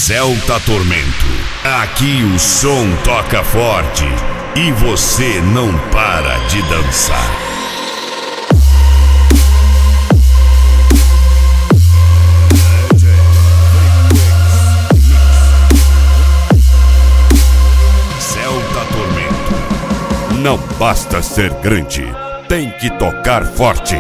Celta Tormento. Aqui o som toca forte e você não para de dançar. Celta Tormento. Não basta ser grande, tem que tocar forte.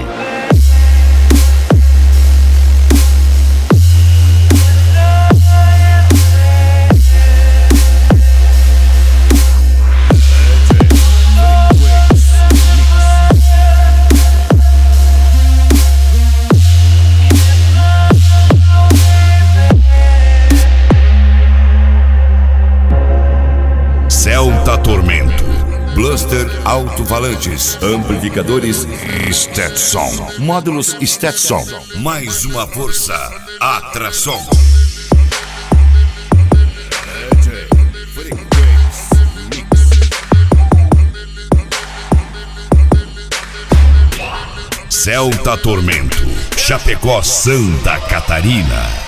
Celta Tormento. Blaster alto-falantes, amplificadores Stetson, módulos Stetson, mais uma força, atração. Celta Tormento, Chapecó, Santa Catarina.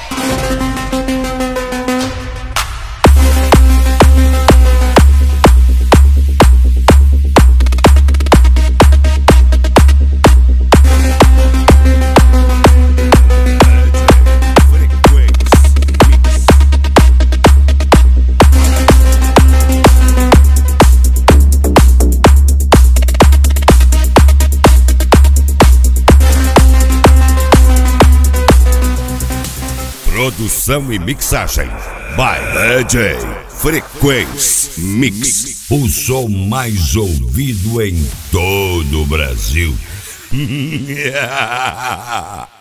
Produção e mixagem by DJ Frequência Mix. O som mais ouvido em todo o Brasil.